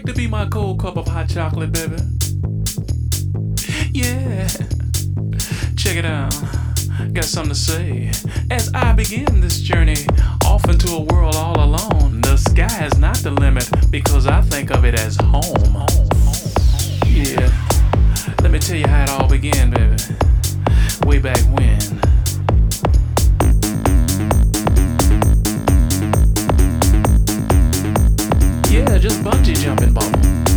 to be my cold cup of hot chocolate, baby? Yeah. Check it out. Got something to say. As I begin this journey off into a world all alone, the sky is not the limit because I think of it as home. Yeah. Let me tell you how it all began, baby. Way back when. Yeah, just bungee jumping, ball.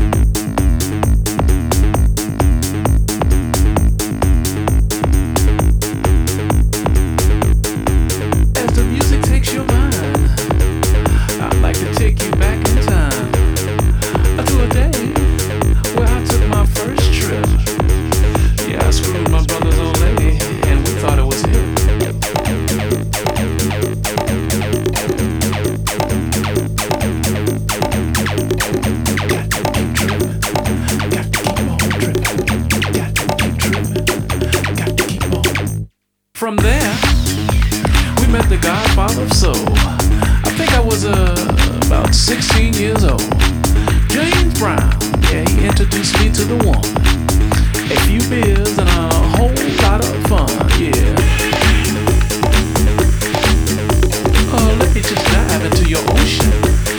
As the music takes your mind, I'd like to take you back in time to a day where I took my first trip. Yeah, I screwed my brother's old lady, and we thought it was him. From there, we met the godfather of soul. I think I was about 16 years old. James Brown, yeah, he introduced me to the one. A few beers and a whole lot of fun, yeah. Let me just dive into your ocean.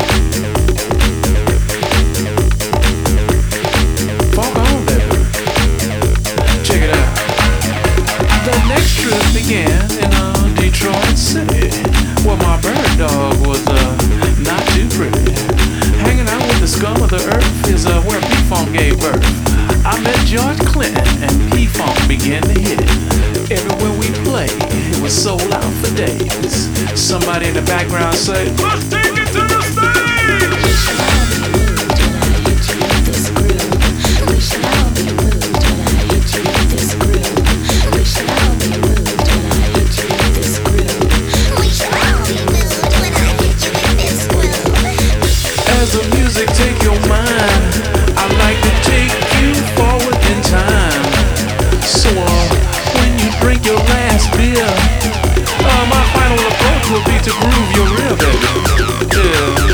Fog on, baby. Check it out. The next trip began in Detroit City, where my bird dog was not too pretty. Hanging out with the scum of the earth is where P-Funk gave birth. I met George Clinton and P-Funk began to hit it. Everywhere we played, it was sold out for days. Somebody in the background say, "Let's take it to the stage!" We shall all be moved when I hit you with this groove. We shall all be moved when I hit you with this groove. We shall all be moved when I hit you with this groove. We shall all be moved when I hit you with this groove. As the music take your mind, I like to take you forward in time. So when you drink your last beer, my final approach will be to groove your rear, baby. Yeah.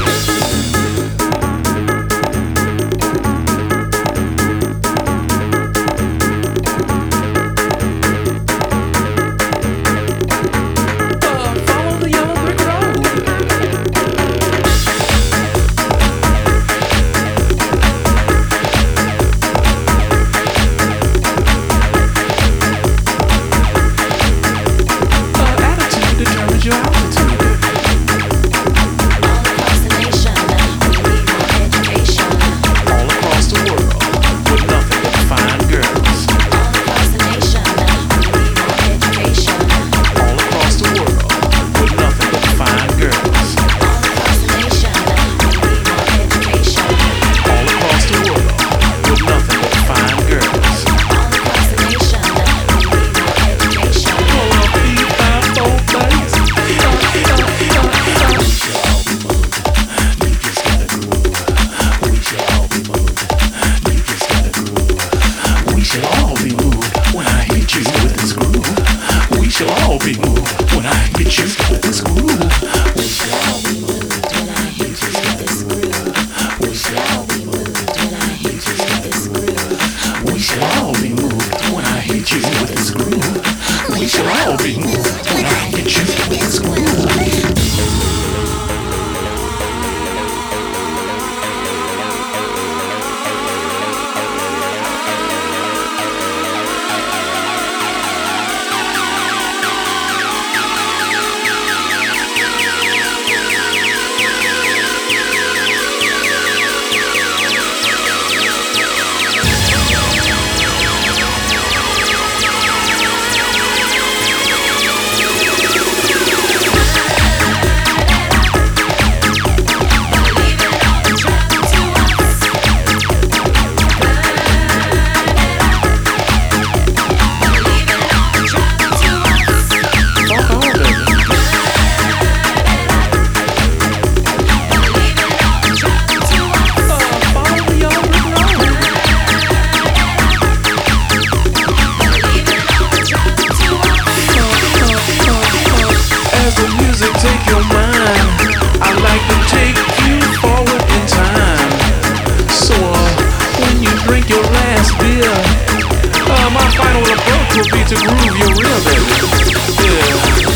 will be to groove your real baby. Yeah.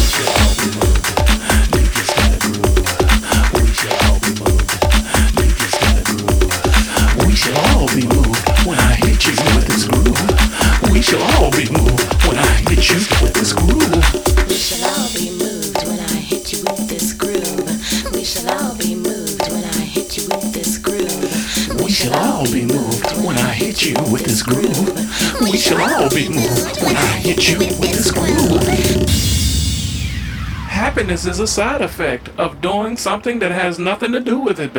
We shall all be moved when I hit you with this groove. We shall all be moved when I hit you with this groove. We shall all be moved when I hit you with this groove. We shall all be moved when I hit you with this groove. We shall all be moved when I hit you with this groove. We shall all be moved when I hit you with this groove. Happiness is a side effect of doing something that has nothing to do with it.